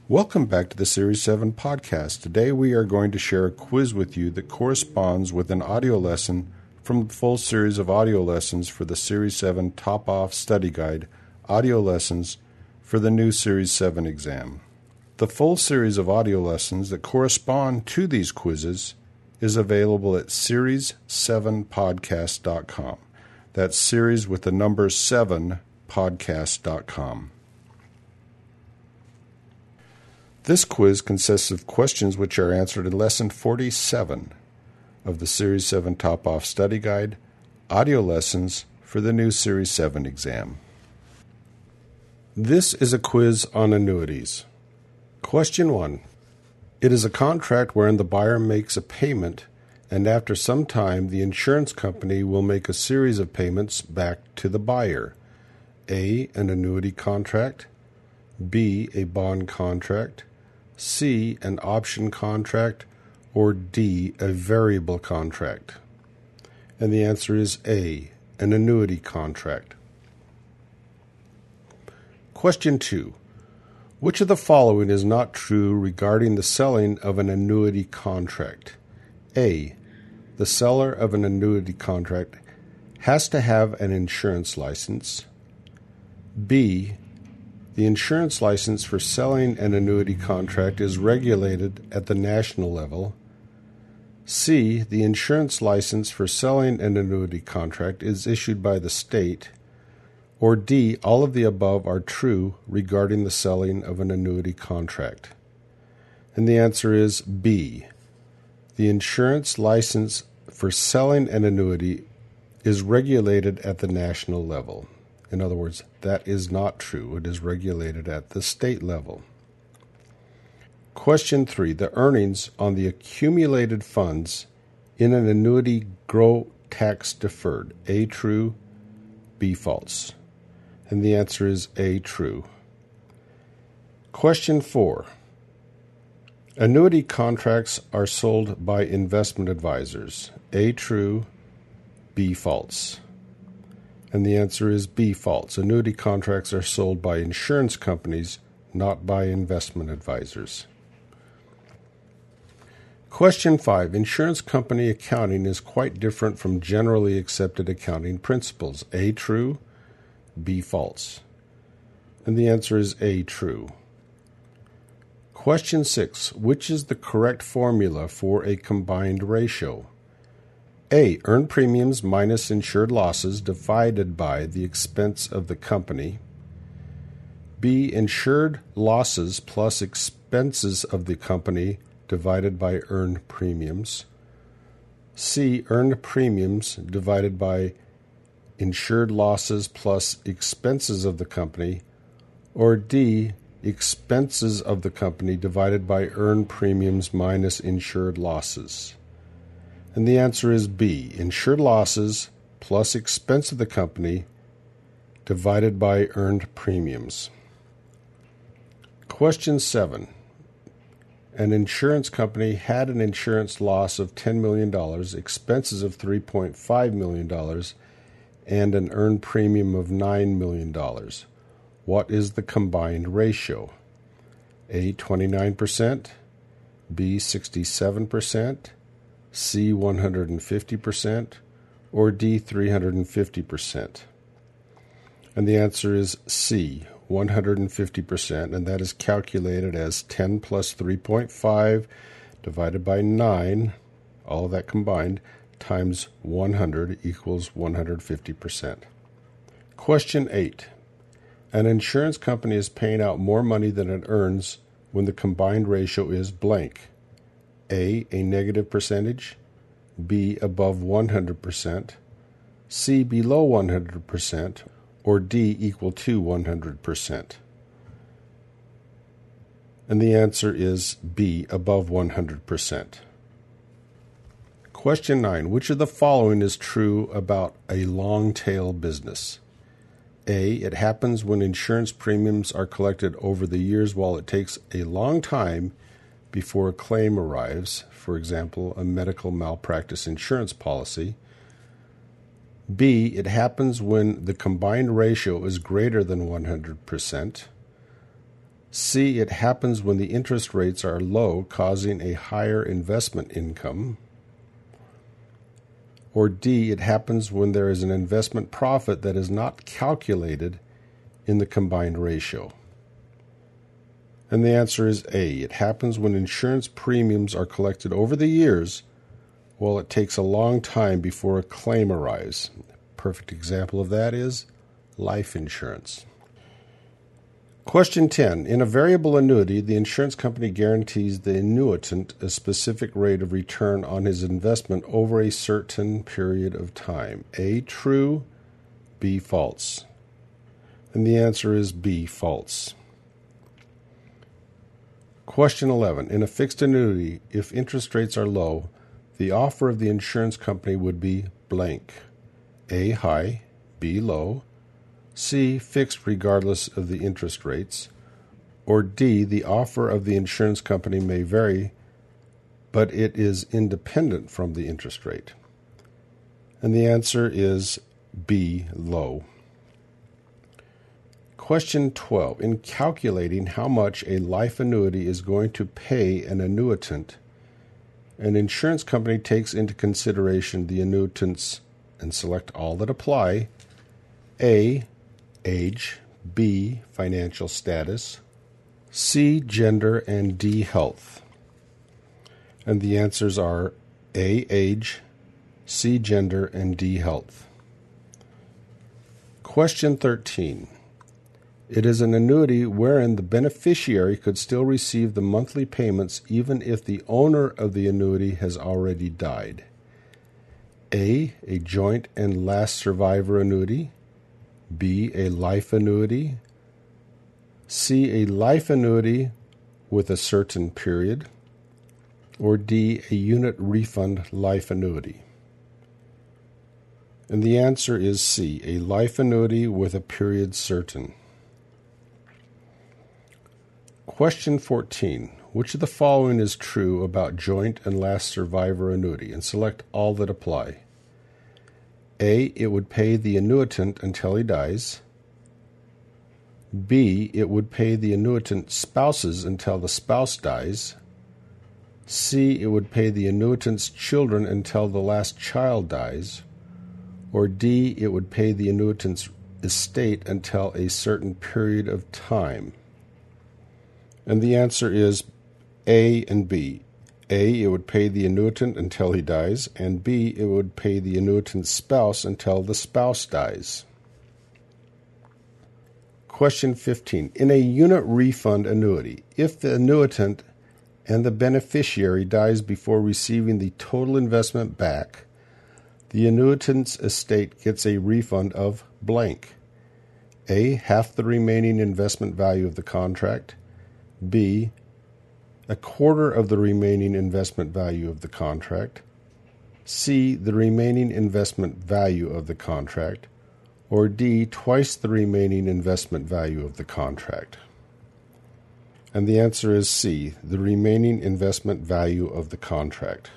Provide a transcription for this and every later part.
Welcome back to the Series 7 podcast. Today we are going to share a quiz with you that corresponds with an audio lesson from the full series of audio lessons for the Series 7 Top-Off Study Guide, audio lessons for the new Series 7 exam. The full series of audio lessons that correspond to these quizzes is available at series7podcast.com. That's series with the number 7 podcast.com. This quiz consists of questions which are answered in Lesson 47 of the Series 7 Top-Off Study Guide, audio lessons for the new Series 7 exam. This is a quiz on annuities. Question 1. It is a contract wherein the buyer makes a payment, and after some time the insurance company will make a series of payments back to the buyer. A. An annuity contract. B. A bond contract. C. An option contract, or D. A variable contract? And the answer is A. An annuity contract. Question 2. Which of the following is not true regarding the selling of an annuity contract? A. The seller of an annuity contract has to have an insurance license. B. The insurance license for selling an annuity contract is regulated at the national level. C. The insurance license for selling an annuity contract is issued by the state. Or D. All of the above are true regarding the selling of an annuity contract. And the answer is B. The insurance license for selling an annuity is regulated at the national level. In other words, that is not true. It is regulated at the state level. Question 3. The earnings on the accumulated funds in an annuity grow tax deferred. A. True. B. False. And the answer is A. True. Question 4. Annuity contracts are sold by investment advisors. A. True. B. False. And the answer is B. False. Annuity contracts are sold by insurance companies, not by investment advisors. Question 5. Insurance company accounting is quite different from generally accepted accounting principles. A. True. B. False. And the answer is A. True. Question 6. Which is the correct formula for a combined ratio? A. Earned premiums minus insured losses divided by the expense of the company. B. Insured losses plus expenses of the company divided by earned premiums. C. Earned premiums divided by insured losses plus expenses of the company. Or D. Expenses of the company divided by earned premiums minus insured losses. And the answer is B. Insured losses plus expense of the company divided by earned premiums. Question 7. An insurance company had an insurance loss of $10 million, expenses of $3.5 million, and an earned premium of $9 million. What is the combined ratio? A. 29%, B. 67%, C. 150%, or D. 350%? And the answer is C. 150%, and that is calculated as 10 plus 3.5 divided by 9, all of that combined, times 100 equals 150%. Question 8. An insurance company is paying out more money than it earns when the combined ratio is blank. A negative percentage, B, above 100%, C, below 100%, or D, equal to 100%. And the answer is B, above 100%. Question 9. Which of the following is true about a long-tail business? A, it happens when insurance premiums are collected over the years while it takes a long time before a claim arrives, for example, a medical malpractice insurance policy. B, it happens when the combined ratio is greater than 100%. C, it happens when the interest rates are low, causing a higher investment income. Or D, it happens when there is an investment profit that is not calculated in the combined ratio. And the answer is A. It happens when insurance premiums are collected over the years, while it takes a long time before a claim arrives. A perfect example of that is life insurance. Question 10. In a variable annuity, the insurance company guarantees the annuitant a specific rate of return on his investment over a certain period of time. A, true, B, false. And the answer is B, false. Question 11. In a fixed annuity, if interest rates are low, the offer of the insurance company would be blank. A, high, B, low, C, fixed regardless of the interest rates, or D, the offer of the insurance company may vary, but it is independent from the interest rate. And the answer is B, low. Question 12. In calculating how much a life annuity is going to pay an annuitant, an insurance company takes into consideration the annuitants and select all that apply. A, age, B, financial status, C, gender, and D, health. And the answers are A, age, C, gender, and D, health. Question 13. It is an annuity wherein the beneficiary could still receive the monthly payments even if the owner of the annuity has already died. A joint and last survivor annuity. B, a life annuity. C, a life annuity with a certain period. Or D, a unit refund life annuity. And the answer is C, a life annuity with a period certain. Question 14. Which of the following is true about joint and last survivor annuity? And select all that apply. A, it would pay the annuitant until he dies. B, it would pay the annuitant spouses until the spouse dies. C, it would pay the annuitant's children until the last child dies. Or D, it would pay the annuitant's estate until a certain period of time. And the answer is A and B. A, it would pay the annuitant until he dies, and B, it would pay the annuitant's spouse until the spouse dies. Question 15. In a unit refund annuity, if the annuitant and the beneficiary dies before receiving the total investment back, the annuitant's estate gets a refund of blank. A, half the remaining investment value of the contract. B, a quarter of the remaining investment value of the contract. C, the remaining investment value of the contract. Or D, twice the remaining investment value of the contract. And the answer is C, the remaining investment value of the contract.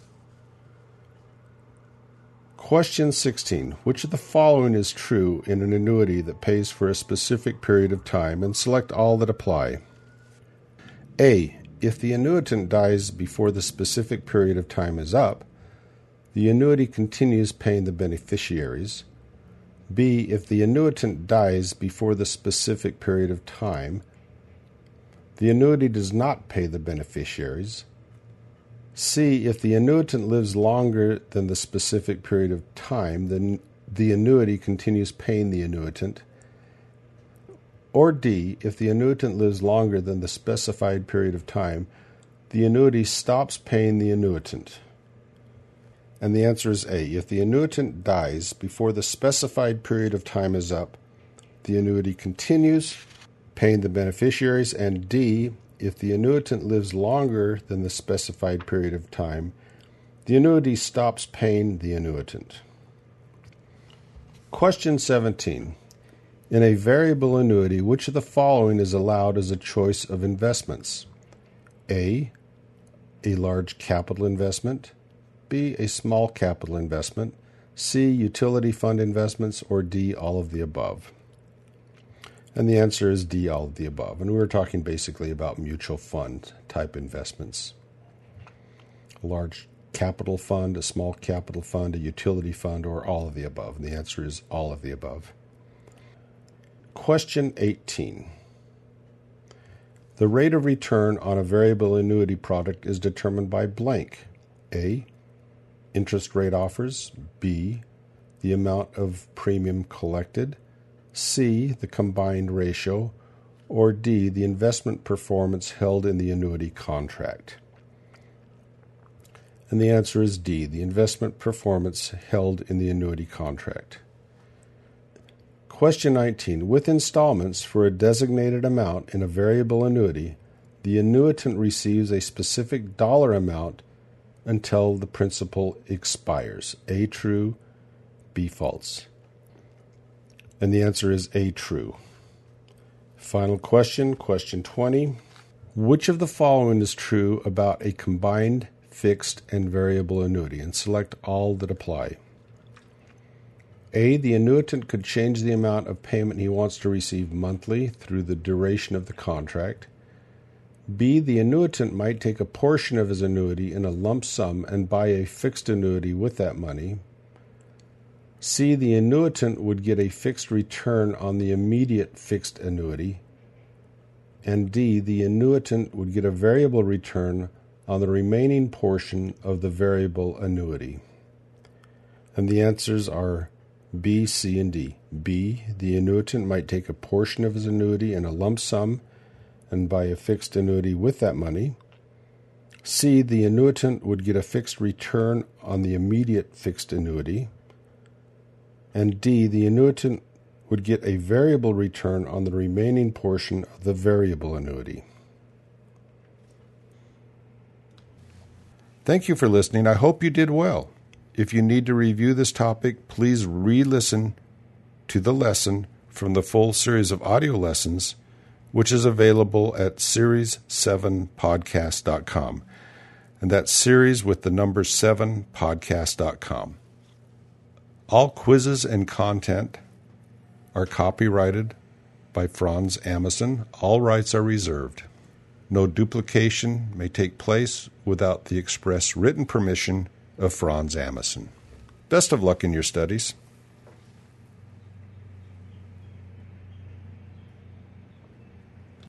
Question 16. Which of the following is true in an annuity that pays for a specific period of time? And select all that apply. A, if the annuitant dies before the specific period of time is up, the annuity continues paying the beneficiaries. B, if the annuitant dies before the specific period of time, the annuity does not pay the beneficiaries. C, if the annuitant lives longer than the specific period of time, then the annuity continues paying the annuitant. Or D, if the annuitant lives longer than the specified period of time, the annuity stops paying the annuitant. And the answer is A. If the annuitant dies before the specified period of time is up, the annuity continues paying the beneficiaries. And D, if the annuitant lives longer than the specified period of time, the annuity stops paying the annuitant. Question 17. In a variable annuity, which of the following is allowed as a choice of investments? A large capital investment. B, a small capital investment. C, utility fund investments. Or D, all of the above. And the answer is D, all of the above. And we were talking basically about mutual fund type investments. A large capital fund, a small capital fund, a utility fund, or all of the above. And the answer is all of the above. Question 18. The rate of return on a variable annuity product is determined by blank. A, interest rate offers. B, the amount of premium collected. C, the combined ratio. Or D, the investment performance held in the annuity contract. And the answer is D, the investment performance held in the annuity contract. Question 19. With installments for a designated amount in a variable annuity, the annuitant receives a specific dollar amount until the principal expires. A, true. B, false. And the answer is A, true. Final question, question 20. Which of the following is true about a combined fixed and variable annuity? And select all that apply. A, the annuitant could change the amount of payment he wants to receive monthly through the duration of the contract. B, the annuitant might take a portion of his annuity in a lump sum and buy a fixed annuity with that money. C, the annuitant would get a fixed return on the immediate fixed annuity. And D, the annuitant would get a variable return on the remaining portion of the variable annuity. And the answers are B, C, and D. B, the annuitant might take a portion of his annuity in a lump sum and buy a fixed annuity with that money. C, the annuitant would get a fixed return on the immediate fixed annuity. And D, the annuitant would get a variable return on the remaining portion of the variable annuity. Thank you for listening. I hope you did well. If you need to review this topic, please re-listen to the lesson from the full series of audio lessons, which is available at series7podcast.com. And that's series with the number 7podcast.com. All quizzes and content are copyrighted by Franz Amason. All rights are reserved. No duplication may take place without the express written permission of Franz Amason. Best of luck in your studies.